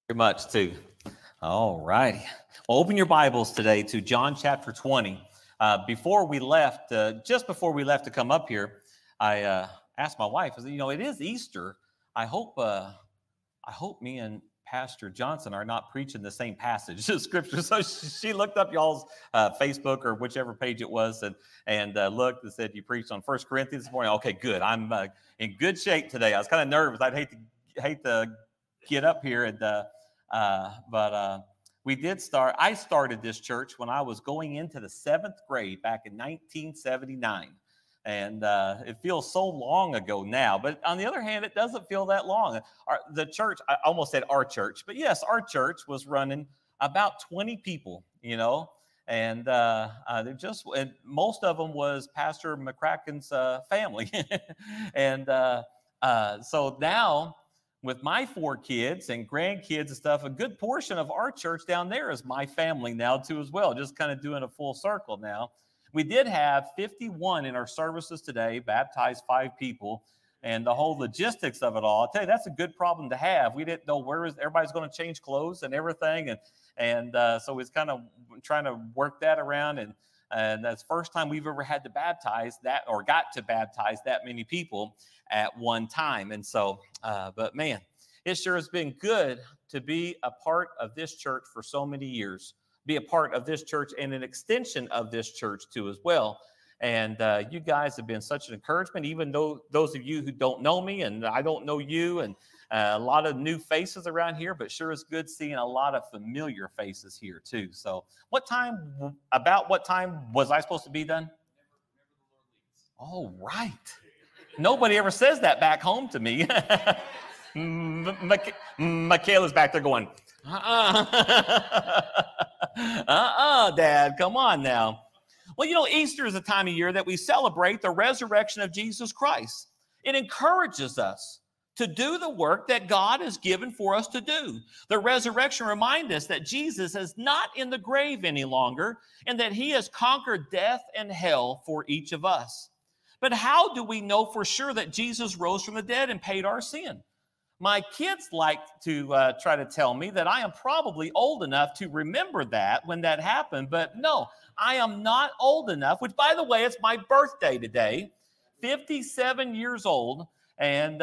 Very much too. All righty. Well, open your Bibles today to John chapter 20. Just before we left to come up here, I asked my wife, I said, it is Easter. I hope me and Pastor Johnson are not preaching the same passage of Scripture. So she looked up y'all's Facebook or whichever page it was and looked and said, you preached on 1 Corinthians this morning. Okay, good. I'm in good shape today. I was kind of nervous. I'd hate to get up here but we did start. I started this church when I was going into the 7th grade back in 1979. And it feels so long ago now. But on the other hand, it doesn't feel that long. The church, I almost said our church, but yes, our church was running about 20 people, and most of them was Pastor McCracken's family. And so now, with my 4 kids and grandkids and stuff, a good portion of our church down there is my family now too as well, just kind of doing a full circle now. We did have 51 in our services today, baptized 5 people, and the whole logistics of it all. I'll tell you, that's a good problem to have. We didn't know everybody's going to change clothes and everything, and so it's kind of trying to work that around, and that's the first time we've ever had to baptize that or got to baptize that many people at one time. And so, but man, it sure has been good to be a part of this church for so many years. Be a part of this church and an extension of this church too as well. And you guys have been such an encouragement, even though those of you who don't know me and I don't know you, and a lot of new faces around here, but sure is good seeing a lot of familiar faces here too. So about what time was I supposed to be done? Oh, right. Nobody ever says that back home to me. Michaela's back there going, Dad, come on now. Well, Easter is a time of year that we celebrate the resurrection of Jesus Christ. It encourages us to do the work that God has given for us to do. The resurrection reminds us that Jesus is not in the grave any longer and that he has conquered death and hell for each of us. But how do we know for sure that Jesus rose from the dead and paid our sin? My kids like to try to tell me that I am probably old enough to remember that when that happened, but no, I am not old enough, which, by the way, it's my birthday today, 57 years old, and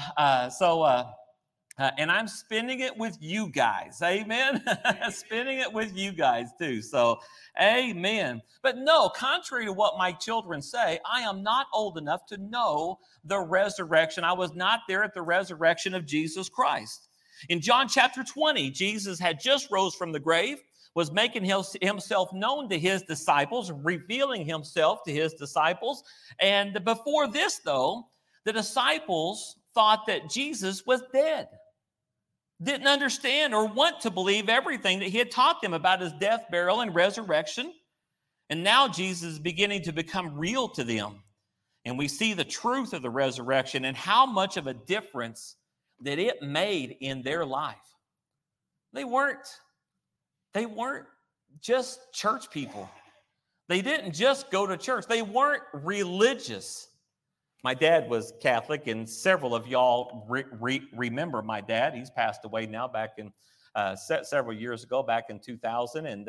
and I'm spending it with you guys, amen? Spending it with you guys too, so amen. But no, contrary to what my children say, I am not old enough to know the resurrection. I was not there at the resurrection of Jesus Christ. In John chapter 20, Jesus had just rose from the grave, was making himself known to his disciples, revealing himself to his disciples. And before this, though, the disciples thought that Jesus was dead. Didn't understand or want to believe everything that he had taught them about his death, burial, and resurrection. And now Jesus is beginning to become real to them. And we see the truth of the resurrection and how much of a difference that it made in their life. They weren't just church people. They didn't just go to church. They weren't religious. My dad was Catholic, and several of y'all remember my dad. He's passed away now back in several years ago, back in 2000. And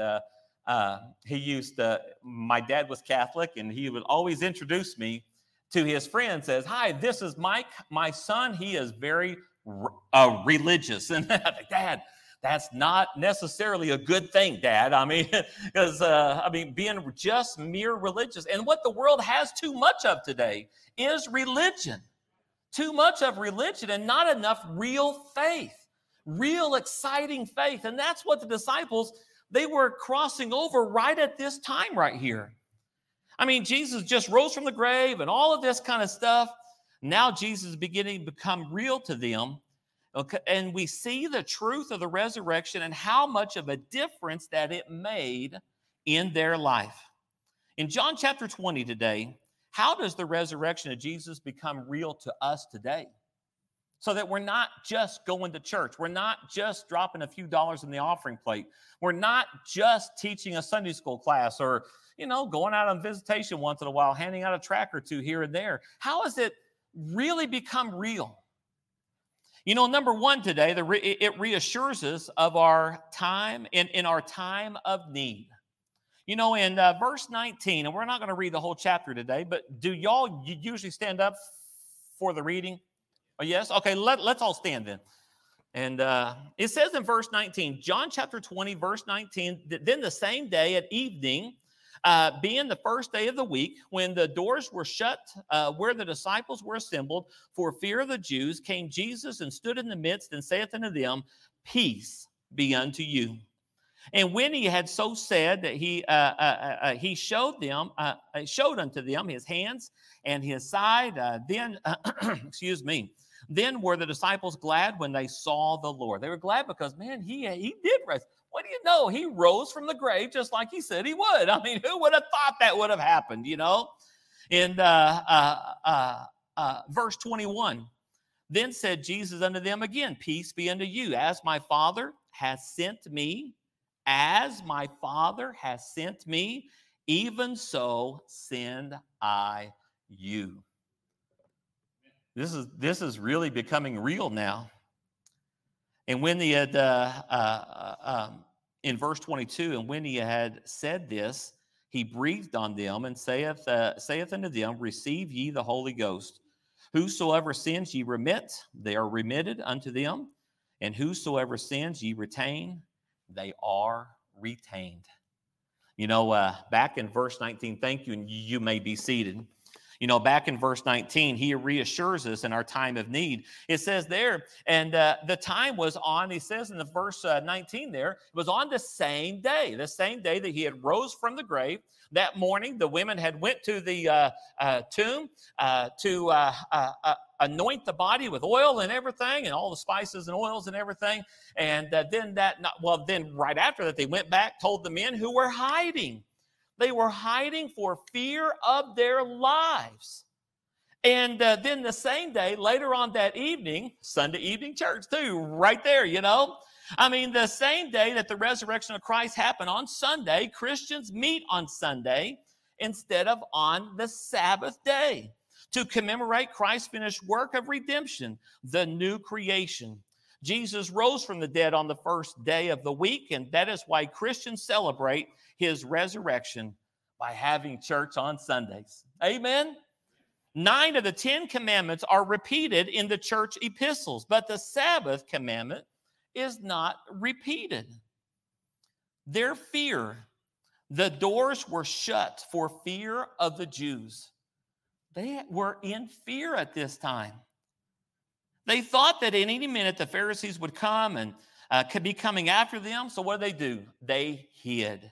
my dad was Catholic, and he would always introduce me to his friends as, "Hi, this is Mike, my son. He is very religious." And I think, "Dad, that's not necessarily a good thing, Dad." I mean, because being just mere religious, and what the world has too much of today is religion. Too much of religion and not enough real faith, real exciting faith. And that's what the disciples, they were crossing over right at this time right here. I mean, Jesus just rose from the grave and all of this kind of stuff. Now Jesus is beginning to become real to them. Okay, and we see the truth of the resurrection and how much of a difference that it made in their life. In John chapter 20 today, how does the resurrection of Jesus become real to us today? So that we're not just going to church. We're not just dropping a few dollars in the offering plate. We're not just teaching a Sunday school class or, going out on visitation once in a while, handing out a tract or two here and there. How has it really become real? You know, number one today, it reassures us of our time, in our time of need. You know, in verse 19, and we're not going to read the whole chapter today, but do y'all usually stand up for the reading? Oh, yes? Okay, let's all stand then. And it says in verse 19, John chapter 20, verse 19, then the same day at evening, being the first day of the week, when the doors were shut where the disciples were assembled for fear of the Jews, came Jesus and stood in the midst and saith unto them, Peace be unto you. And when he had so said, that he showed unto them his hands and his side. Then, excuse me. Then were the disciples glad when they saw the Lord. They were glad because, man, he did rise. What do you know? He rose from the grave just like he said he would. I mean, who would have thought that would have happened, you know? In verse 21, then said Jesus unto them again, Peace be unto you. As my Father has sent me, even so send I you. This is really becoming real now. And when he had, in verse 22, and when he had said this, he breathed on them and saith unto them, Receive ye the Holy Ghost. Whosoever sins ye remit, they are remitted unto them. And whosoever sins ye retain, they are retained. You know, back in verse 19, thank you, and you may be seated. You know, back in verse 19, he reassures us in our time of need. It says there, and the time was on, he says in the verse 19 there, it was on the same day that he had rose from the grave. That morning, the women had went to the tomb to anoint the body with oil and everything, and all the spices and oils and everything. And then right after that, they went back, told the men who were hiding. They were hiding for fear of their lives. And then the same day, later on that evening, Sunday evening church too, right there, you know. I mean, the same day that the resurrection of Christ happened on Sunday, Christians meet on Sunday instead of on the Sabbath day to commemorate Christ's finished work of redemption, the new creation. Jesus rose from the dead on the first day of the week, and that is why Christians celebrate his resurrection by having church on Sundays. Amen? 9 of the 10 commandments are repeated in the church epistles, but the Sabbath commandment is not repeated. Their fear, the doors were shut for fear of the Jews. They were in fear at this time. They thought that in any minute the Pharisees would come and could be coming after them. So what do? They hid.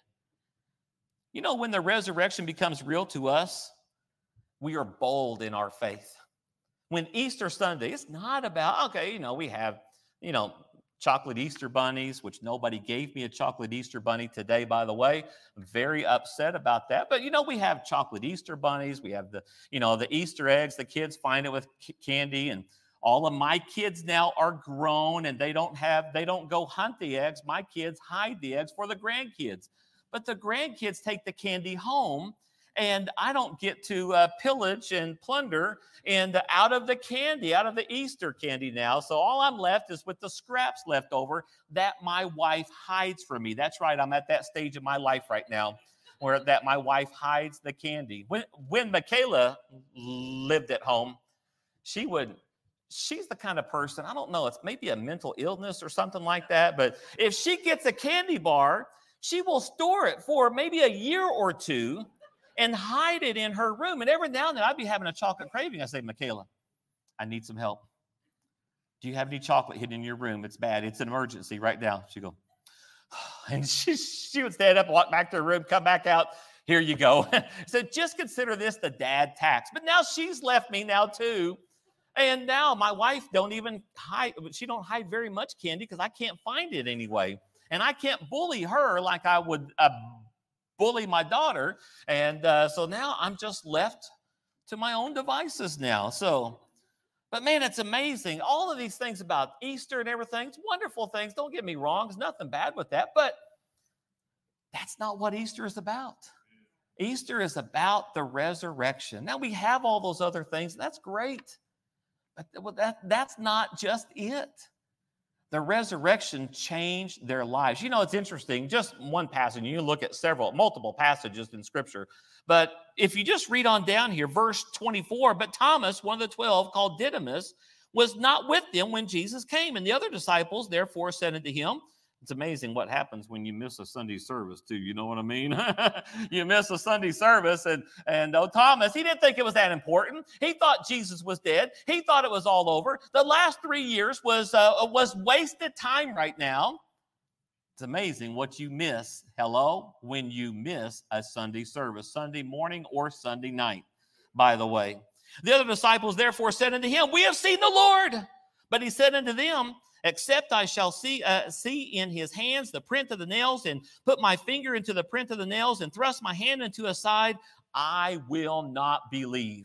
You know, when the resurrection becomes real to us, we are bold in our faith. When Easter Sunday, it's not about, okay, you know, we have, you know, chocolate Easter bunnies, which nobody gave me a chocolate Easter bunny today, by the way. I'm very upset about that. But, you know, we have chocolate Easter bunnies. We have the, you know, the Easter eggs. The kids find it with candy. And all of my kids now are grown and they don't go hunt the eggs. My kids hide the eggs for the grandkids. But the grandkids take the candy home, and I don't get to pillage and plunder and out of the candy, out of the Easter candy now. So all I'm left is with the scraps left over that my wife hides from me. That's right. I'm at that stage of my life right now where that my wife hides the candy. When Michaela lived at home, she's the kind of person, I don't know, it's maybe a mental illness or something like that. But if she gets a candy bar, she will store it for maybe a year or two and hide it in her room. And every now and then I'd be having a chocolate craving. I say, Michaela, I need some help. Do you have any chocolate hidden in your room? It's bad. It's an emergency right now. She'd go, and she would stand up, walk back to her room, come back out. Here you go. So just consider this the dad tax. But now she's left me now too. And now my wife don't hide very much candy because I can't find it anyway. And I can't bully her like I would bully my daughter. And so now I'm just left to my own devices now. So, but man, it's amazing. All of these things about Easter and everything, it's wonderful things. Don't get me wrong. There's nothing bad with that. But that's not what Easter is about. Easter is about the resurrection. Now we have all those other things. And that's great. Well, that's not just it. The resurrection changed their lives. You know, it's interesting. Just one passage. You look at multiple passages in Scripture. But if you just read on down here, verse 24, but Thomas, one of the 12, called Didymus, was not with them when Jesus came. And the other disciples therefore said unto him, it's amazing what happens when you miss a Sunday service, too. You know what I mean? You miss a Sunday service, and Thomas, he didn't think it was that important. He thought Jesus was dead. He thought it was all over. The last 3 years was wasted time right now. It's amazing what you miss, when you miss a Sunday service, Sunday morning or Sunday night, by the way. The other disciples therefore said unto him, we have seen the Lord. But he said unto them, except I shall see in his hands the print of the nails, and put my finger into the print of the nails, and thrust my hand into his side, I will not believe.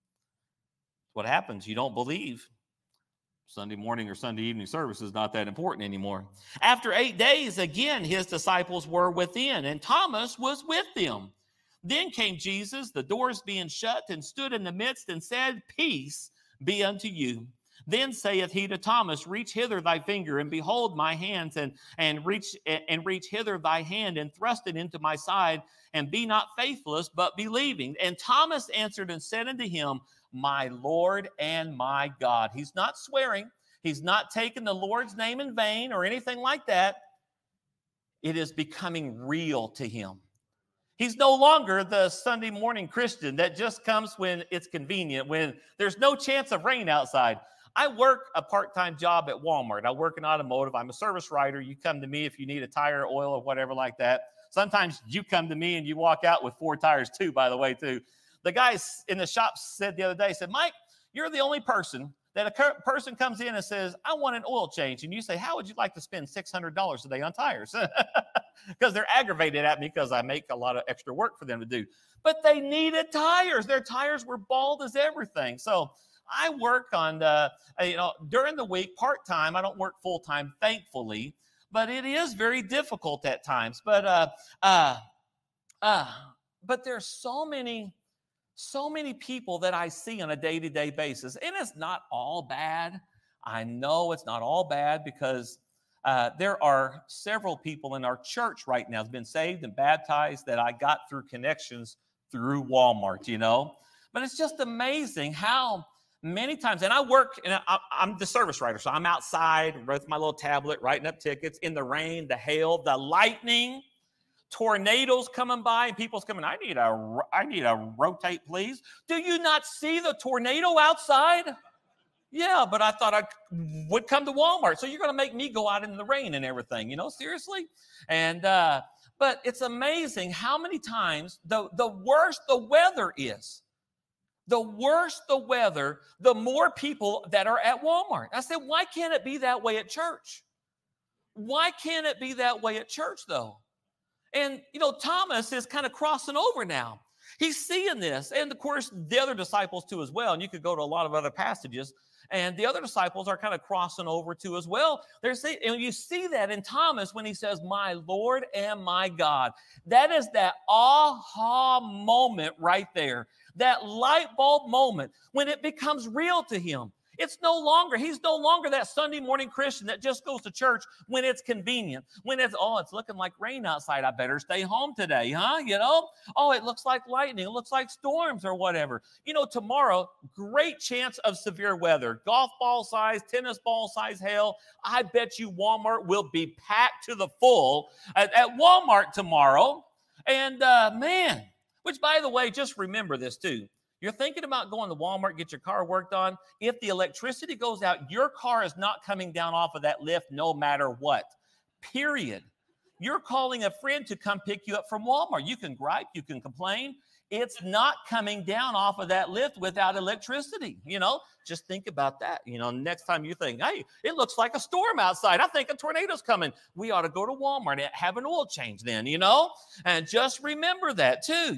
What happens? You don't believe. Sunday morning or Sunday evening service is not that important anymore. After 8 days, again, his disciples were within, and Thomas was with them. Then came Jesus, the doors being shut, and stood in the midst, and said, peace be unto you. Then saith he to Thomas, reach hither thy finger, and behold my hands, and reach hither thy hand, and thrust it into my side, and be not faithless, but believing. And Thomas answered and said unto him, my Lord and my God. He's not swearing. He's not taking the Lord's name in vain or anything like that. It is becoming real to him. He's no longer the Sunday morning Christian that just comes when it's convenient, when there's no chance of rain outside. I work a part-time job at Walmart. I work in automotive. I'm a service writer. You come to me if you need a tire, oil, or whatever like that. Sometimes you come to me and you walk out with 4 tires too, by the way, too. The guy in the shop said the other day, said, Mike, you're the only person that a person comes in and says, I want an oil change. And you say, how would you like to spend $600 a day on tires? Because they're aggravated at me because I make a lot of extra work for them to do. But they needed tires. Their tires were bald as everything. So I work on, during the week, part-time. I don't work full-time, thankfully, but it is very difficult at times. But there's so many people that I see on a day-to-day basis, and it's not all bad. I know it's not all bad because there are several people in our church right now that's been saved and baptized that I got through connections through Walmart, But it's just amazing how many times, and I work, and I'm the service writer, so I'm outside with my little tablet writing up tickets in the rain, the hail, the lightning, tornadoes coming by, and people's coming, I need a rotate, please. Do you not see the tornado outside? Yeah, but I thought I would come to Walmart. So you're going to make me go out in the rain and everything, seriously? And but it's amazing how many times the worse the weather is, the worse the weather, the more people that are at Walmart. I said, why can't it be that way at church? Why can't it be that way at church, though? And, Thomas is kind of crossing over now. He's seeing this. And, of course, the other disciples, too, as well. And you could go to a lot of other passages. And the other disciples are kind of crossing over, too, as well. And you see that in Thomas when he says, my Lord and my God. That is that aha moment right there. That light bulb moment when it becomes real to him. He's no longer that Sunday morning Christian that just goes to church when it's convenient. When it's looking like rain outside. I better stay home today, huh? It looks like lightning. It looks like storms or whatever. Tomorrow, great chance of severe weather. Golf ball size, tennis ball size hail. I bet you Walmart will be packed to the full at Walmart tomorrow. And which, by the way, just remember this too. You're thinking about going to Walmart, get your car worked on. If the electricity goes out, your car is not coming down off of that lift no matter what, period. You're calling a friend to come pick you up from Walmart. You can gripe, you can complain. It's not coming down off of that lift without electricity. Just think about that. Next time you think, hey, it looks like a storm outside. I think a tornado's coming. We ought to go to Walmart and have an oil change then, and just remember that too,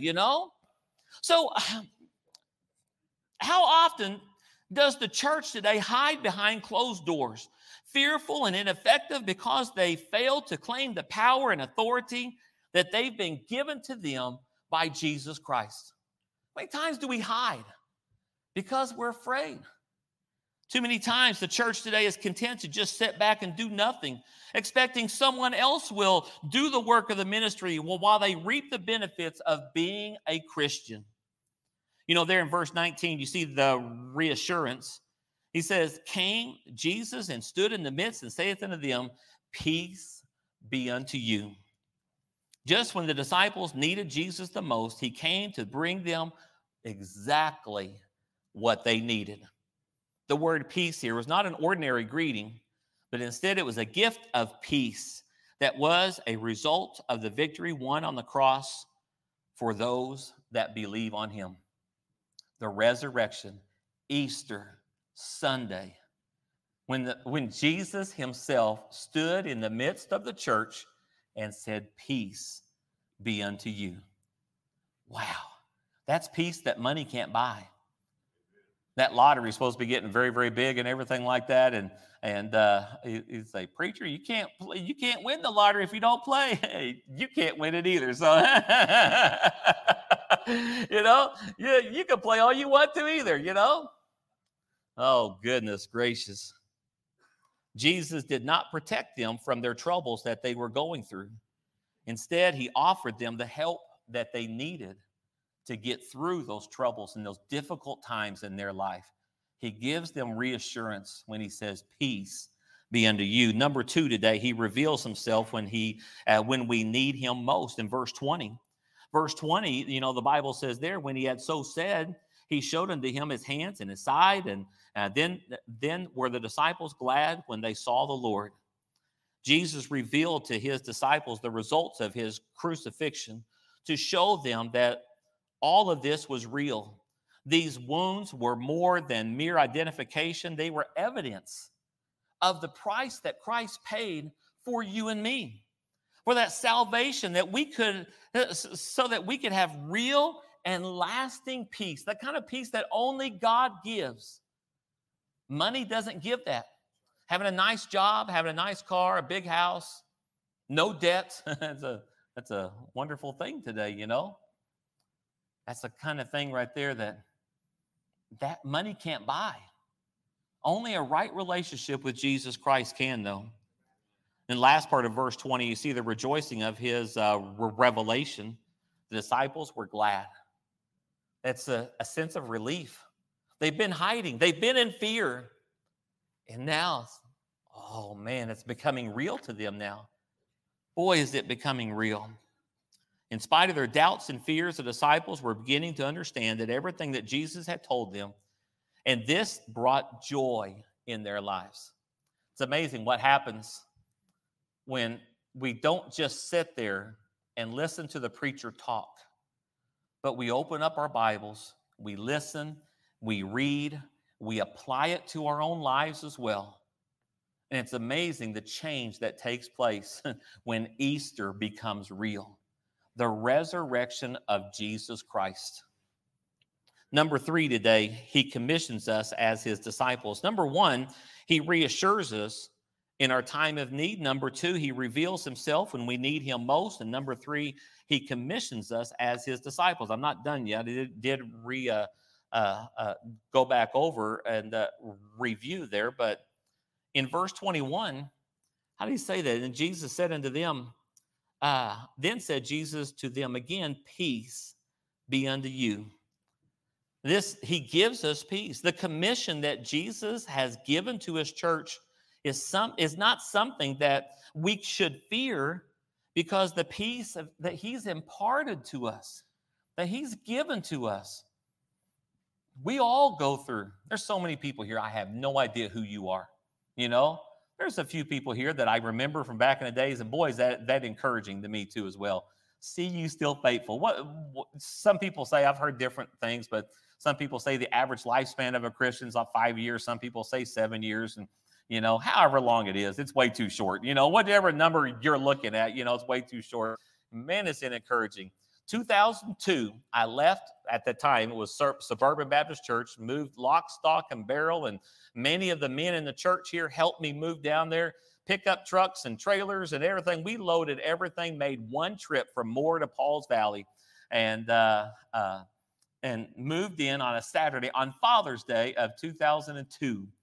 So how often does the church today hide behind closed doors, fearful and ineffective because they fail to claim the power and authority that they've been given to them by Jesus Christ? How many times do we hide? Because we're afraid. Too many times the church today is content to just sit back and do nothing, expecting someone else will do the work of the ministry while they reap the benefits of being a Christian. You know, there in verse 19, you see the reassurance. He says, came Jesus and stood in the midst and saith unto them, peace be unto you. Just when the disciples needed Jesus the most, he came to bring them exactly what they needed. The word peace here was not an ordinary greeting, but instead it was a gift of peace that was a result of the victory won on the cross for those that believe on him. The resurrection, Easter Sunday, when Jesus himself stood in the midst of the church and said, peace be unto you. Wow, that's peace that money can't buy. That lottery is supposed to be getting very, very big and everything like that. And he'd say, preacher, you can't win the lottery if you don't play. Hey, you can't win it either. So, you can play all you want to either, Oh, goodness gracious. Jesus did not protect them from their troubles that they were going through. Instead, he offered them the help that they needed to get through those troubles and those difficult times in their life. He gives them reassurance when he says, peace be unto you. Number 2 today, he reveals himself when we need him most. In verse 20, the Bible says there, when he had so said, he showed unto him his hands and his side, and then were the disciples glad when they saw the Lord. Jesus revealed to his disciples the results of his crucifixion to show them that all of this was real. These wounds were more than mere identification. They were evidence of the price that Christ paid for you and me, for that salvation that we could, so that we could have real and lasting peace, the kind of peace that only God gives. Money doesn't give that. Having a nice job, having a nice car, a big house, no debt, that's a wonderful thing today, That's the kind of thing right there that money can't buy. Only a right relationship with Jesus Christ can, though. In the last part of verse 20, you see the rejoicing of his revelation. The disciples were glad. That's a sense of relief. They've been hiding. They've been in fear. And now, oh man, it's becoming real to them now. Boy, is it becoming real. In spite of their doubts and fears, the disciples were beginning to understand that everything that Jesus had told them, and this brought joy in their lives. It's amazing what happens when we don't just sit there and listen to the preacher talk, but we open up our Bibles, we listen, we read, we apply it to our own lives as well. And it's amazing the change that takes place when Easter becomes real. The resurrection of Jesus Christ. Number 3 today, he commissions us as his disciples. Number 1, he reassures us in our time of need. Number 2, he reveals himself when we need him most. And number 3, he commissions us as his disciples. I'm not done yet. I did go back over and review there. But in verse 21, how do you say that? And Jesus said unto them, then said Jesus to them again, peace be unto you. He gives us peace. The commission that Jesus has given to his church is not something that we should fear, because the peace that he's imparted to us, that he's given to us, we all go through. There's so many people here, I have no idea who you are. There's a few people here that I remember from back in the days, and boys, that encouraging to me too as well. See you still faithful. What some people say, I've heard different things, but some people say the average lifespan of a Christian is like 5 years. Some people say 7 years, and however long it is, it's way too short. Whatever number you're looking at, it's way too short. Man, it's encouraging. 2002, I left. At the time, it was Suburban Baptist Church, moved lock, stock, and barrel, and many of the men in the church here helped me move down there, pick up trucks and trailers and everything. We loaded everything, made one trip from Moore to Pauls Valley, and moved in on a Saturday on Father's Day of 2002.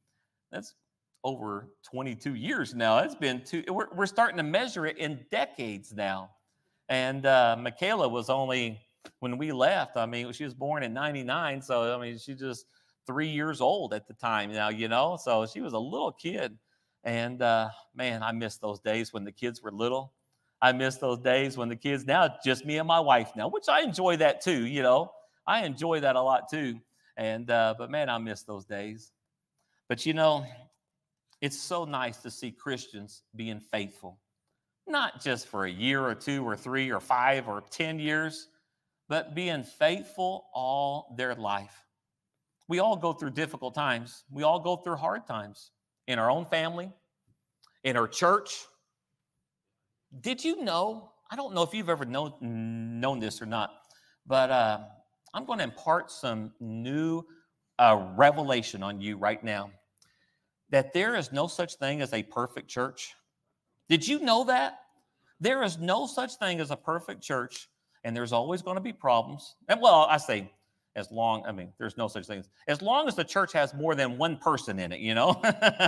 That's over 22 years now. It's been we're starting to measure it in decades now. And Michaela was only, when we left, I mean, she was born in 99. So, I mean, she's just 3 years old at the time now, you know. So she was a little kid. And man, I miss those days when the kids were little. I miss those days when the kids, now it's just me and my wife now, which I enjoy that too, you know. I enjoy that a lot too. And but man, I miss those days. But you know, it's so nice to see Christians being faithful, not just for a year or 2 or 3 or 5 or 10 years, but being faithful all their life. We all go through difficult times. We all go through hard times in our own family, in our church. Did you know? I don't know if you've ever known this or not, but I'm going to impart some new revelation on you right now, that there is no such thing as a perfect church. Did you know that? There is no such thing as a perfect church, and there's always going to be problems. And well, I say, there's no such thing. As long as the church has more than one person in it, you know?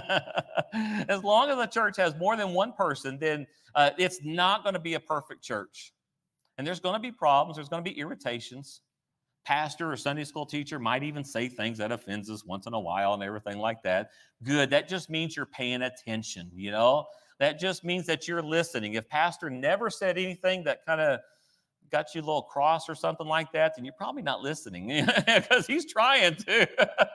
As long as the church has more than one person, then it's not going to be a perfect church. And there's going to be problems. There's going to be irritations. Pastor or Sunday school teacher might even say things that offends us once in a while and everything like that. Good. That just means you're paying attention, you know? That just means that you're listening. If pastor never said anything that kind of got you a little cross or something like that, then you're probably not listening, because he's trying to.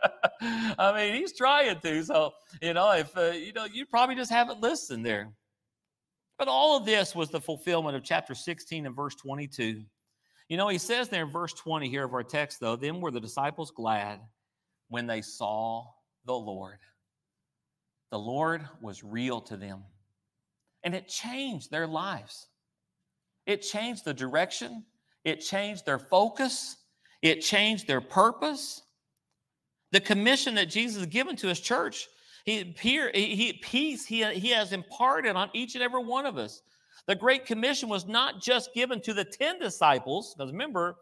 I mean, he's trying to. So, you know, if, you probably just haven't listened there. But all of this was the fulfillment of chapter 16 and verse 22. You know, he says there in verse 20 here of our text, though, then were the disciples glad when they saw the Lord. The Lord was real to them. And it changed their lives. It changed the direction. It changed their focus. It changed their purpose. The commission that Jesus has given to his church, he has imparted on each and every one of us. The Great Commission was not just given to the 10 disciples, because remember,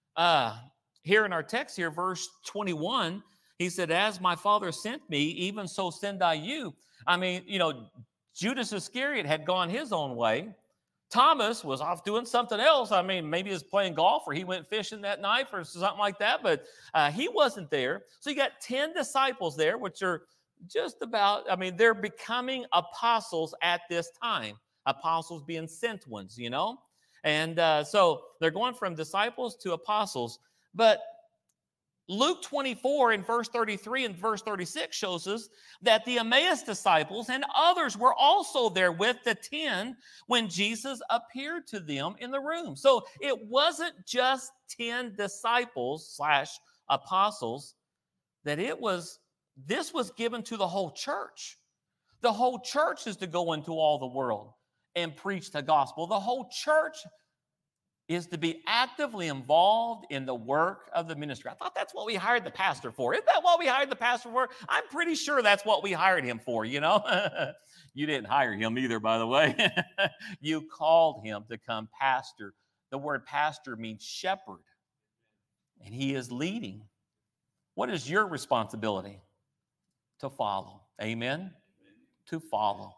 here in our text here, verse 21, he said, as my Father sent me, even so send I you. I mean, you know, Judas Iscariot had gone his own way. Thomas was off doing something else. I mean, maybe he was playing golf or he went fishing that night or something like that, but he wasn't there. So you got 10 disciples there, which are just about, I mean, they're becoming apostles at this time. Apostles being sent ones, you know? And so they're going from disciples to apostles. But Luke 24 in verse 33 and verse 36 shows us that the Emmaus disciples and others were also there with the 10 when Jesus appeared to them in the room. So it wasn't just 10 disciples / apostles, that this was given to the whole church. The whole church is to go into all the world and preach the gospel. The whole church is to be actively involved in the work of the ministry. I thought that's what we hired the pastor for. Isn't that what we hired the pastor for? I'm pretty sure that's what we hired him for, you know? You didn't hire him either, by the way. You called him to come pastor. The word pastor means shepherd, and he is leading. What is your responsibility? To follow. Amen? To follow.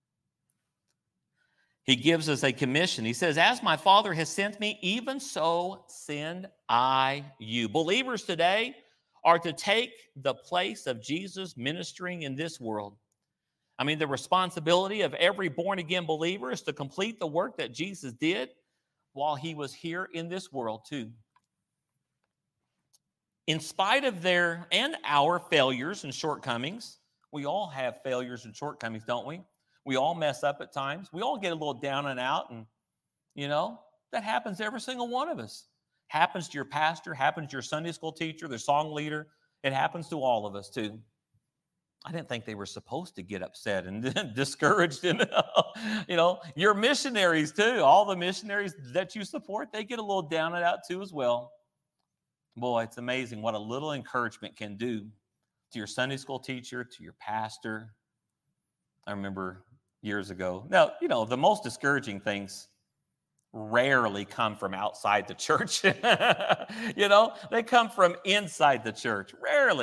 He gives us a commission. He says, as my Father has sent me, even so send I you. Believers today are to take the place of Jesus ministering in this world. I mean, the responsibility of every born-again believer is to complete the work that Jesus did while he was here in this world too. In spite of their and our failures and shortcomings, we all have failures and shortcomings, don't we? We all mess up at times. We all get a little down and out, and, you know, that happens to every single one of us. Happens to your pastor, happens to your Sunday school teacher, the song leader. It happens to all of us, too. I didn't think they were supposed to get upset and discouraged. And, you know, your missionaries, too. All the missionaries that you support, they get a little down and out, too, as well. Boy, it's amazing what a little encouragement can do to your Sunday school teacher, to your pastor. I remember years ago. Now, you know, the most discouraging things rarely come from outside the church. You know, they come from inside the church. Rarely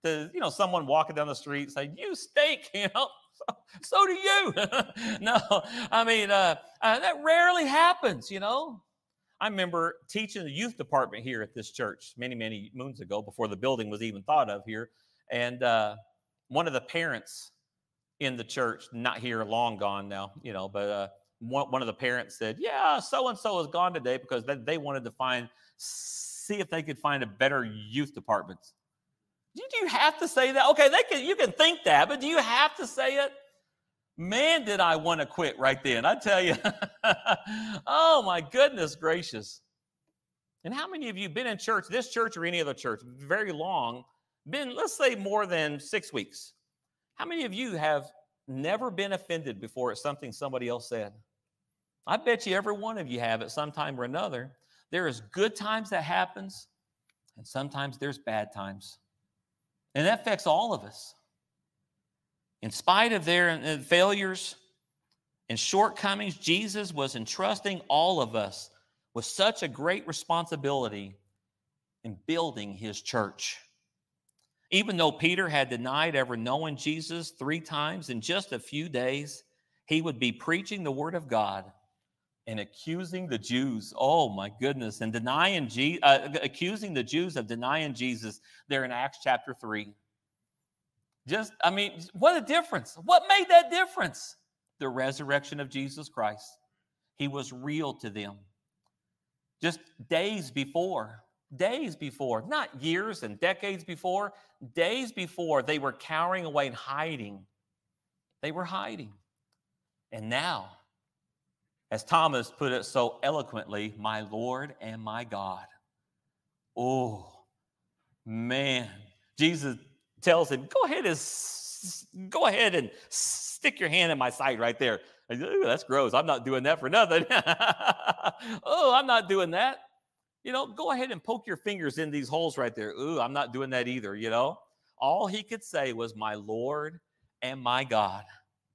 to, someone walking down the street saying, "You stink," so do you. No, I mean, that rarely happens, I remember teaching the youth department here at this church many, many moons ago, before the building was even thought of here. And one of the parents in the church, not here, long gone now, but one of the parents said, "Yeah, so-and-so is gone today because they wanted to see if they could find a better youth department." Do you have to say that? Okay, you can think that, but do you have to say it? Man, did I want to quit right then. I tell you. Oh, my goodness gracious. And how many of you been in church, this church or any other church, very long, been, let's say, more than 6 weeks? How many of you have never been offended before at something somebody else said? I bet you every one of you have at some time or another. There is good times that happens, and sometimes there's bad times. And that affects all of us. In spite of their failures and shortcomings, Jesus was entrusting all of us with such a great responsibility in building his church. Even though Peter had denied ever knowing Jesus 3 times in just a few days, he would be preaching the word of God and accusing the Jews. Oh my goodness. And accusing the Jews of denying Jesus there in Acts chapter 3. What a difference. What made that difference? The resurrection of Jesus Christ. He was real to them. Just days before, not years and decades before, days before, they were cowering away and hiding. They were hiding. And now, as Thomas put it so eloquently, my Lord and my God. Oh, man. Jesus tells him, go ahead and stick your hand in my side right there. Ooh, that's gross. I'm not doing that for nothing. Oh, I'm not doing that. Go ahead and poke your fingers in these holes right there. Ooh, I'm not doing that either, All he could say was, my Lord and my God.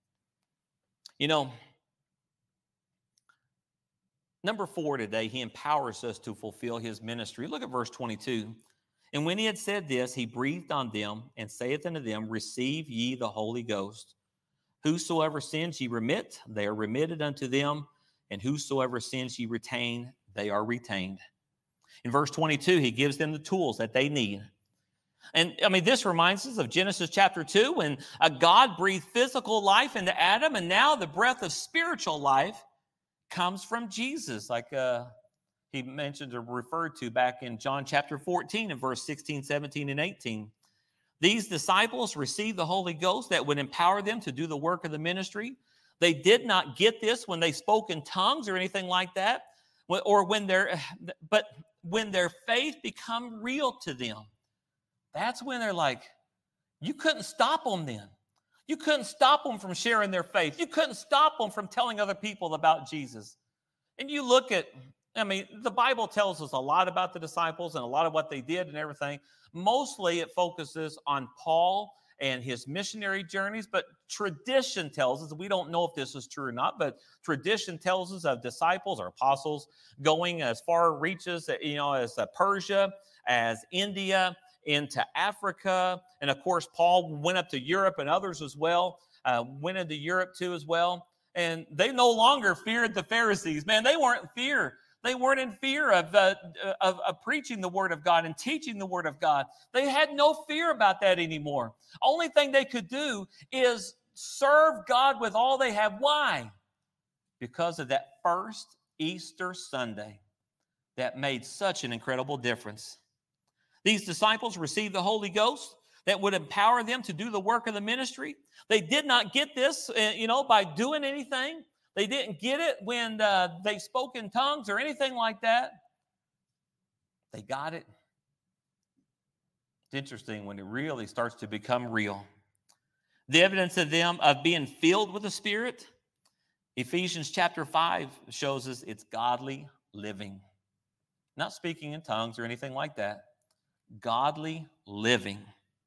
Number 4 today, he empowers us to fulfill his ministry. Look at verse 22. And when he had said this, he breathed on them and saith unto them, receive ye the Holy Ghost. Whosoever sins ye remit, they are remitted unto them. And whosoever sins ye retain, they are retained. In verse 22, he gives them the tools that they need. And this reminds us of Genesis chapter 2, when God breathed physical life into Adam, and now the breath of spiritual life comes from Jesus, like he mentioned or referred to back in John chapter 14 and verse 16, 17, and 18. These disciples received the Holy Ghost that would empower them to do the work of the ministry. They did not get this when they spoke in tongues or anything like that, but when their faith become real to them, that's when they're like, you couldn't stop them then. You couldn't stop them from sharing their faith. You couldn't stop them from telling other people about Jesus. And you look at, the Bible tells us a lot about the disciples and a lot of what they did and everything. Mostly it focuses on Paul and his missionary journeys, but tradition tells us, we don't know if this is true or not, but tradition tells us of disciples or apostles going as far reaches, as Persia, as India, into Africa. And of course, Paul went up to Europe, and others as well went into Europe too as well. And they no longer feared the Pharisees. Man, they weren't in fear. They weren't in fear of preaching the word of God and teaching the word of God. They had no fear about that anymore. Only thing they could do is serve God with all they have. Why? Because of that first Easter Sunday that made such an incredible difference. These disciples received the Holy Ghost that would empower them to do the work of the ministry. They did not get this, by doing anything. They didn't get it when they spoke in tongues or anything like that. They got it. It's interesting when it really starts to become real. The evidence of them of being filled with the Spirit, Ephesians chapter 5 shows us it's godly living. Not speaking in tongues or anything like that. Godly living.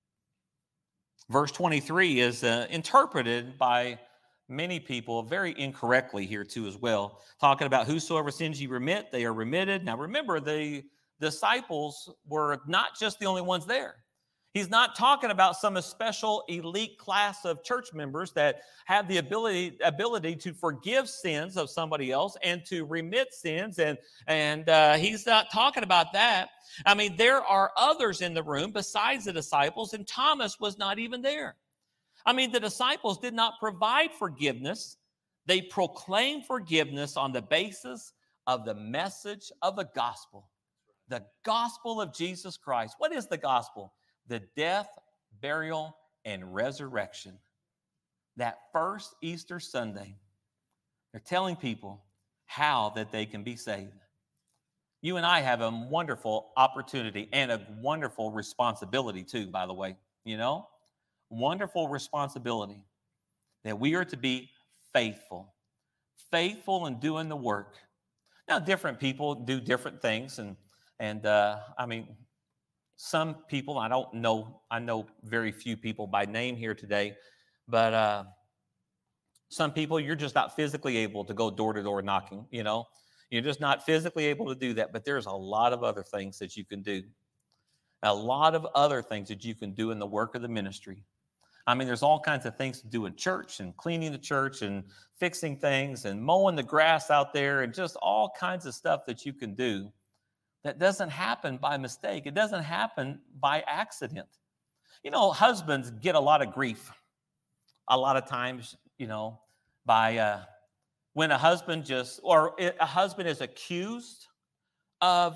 Verse 23 is interpreted by many people very incorrectly here too as well, talking about whosoever sins ye remit, they are remitted. Now remember, the disciples were not just the only ones there. He's not talking about some special elite class of church members that have the ability to forgive sins of somebody else and to remit sins. And he's not talking about that. I mean, there are others in the room besides the disciples, and Thomas was not even there. I mean, the disciples did not provide forgiveness. They proclaimed forgiveness on the basis of the message of the gospel of Jesus Christ. What is the gospel? The death, burial, and resurrection. That first Easter Sunday, they're telling people how that they can be saved. You and I have a wonderful opportunity and a wonderful responsibility too, by the way. You know, wonderful responsibility that we are to be faithful in doing the work. Now, different people do different things, and I mean, some people, I know very few people by name here today, but some people, you're just not physically able to go door to door knocking, you know. You're just not physically able to do that, but there's a lot of other things that you can do. A lot of other things that you can do in the work of the ministry. I mean, there's all kinds of things to do in church, and cleaning the church and fixing things and mowing the grass out there, and just all kinds of stuff that you can do. That doesn't happen by mistake. It doesn't happen by accident. You know, husbands get a lot of grief a lot of times, you know, by when a husband a husband is accused of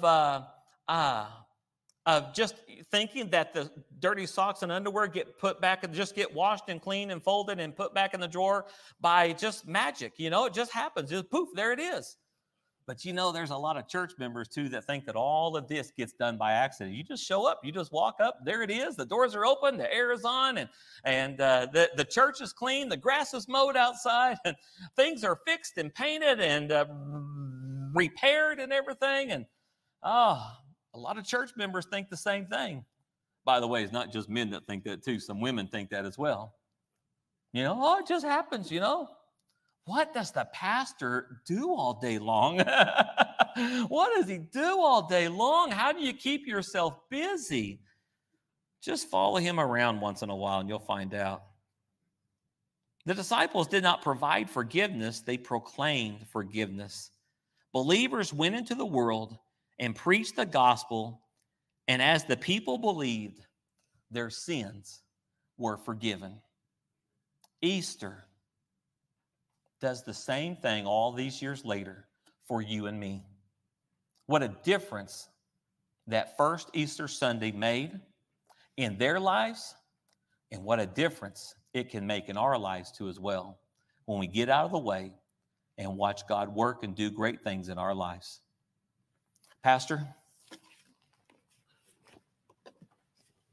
just thinking that the dirty socks and underwear get put back and just get washed and cleaned and folded and put back in the drawer by just magic. You know, it just happens. Just poof, there it is. But you know, there's a lot of church members too that think that all of this gets done by accident. You just show up, you just walk up, there it is. The doors are open, the air is on, and the church is clean, the grass is mowed outside, and things are fixed and painted and repaired and everything. And a lot of church members think the same thing. By the way, it's not just men that think that too. Some women think that as well. You know, it just happens, you know. What does the pastor do all day long? What does he do all day long? How do you keep yourself busy? Just follow him around once in a while and you'll find out. The disciples did not provide forgiveness, they proclaimed forgiveness. Believers went into the world and preached the gospel, and as the people believed, their sins were forgiven. Easter does the same thing all these years later for you and me. What a difference that first Easter Sunday made in their lives, and what a difference it can make in our lives too as well when we get out of the way and watch God work and do great things in our lives. Pastor,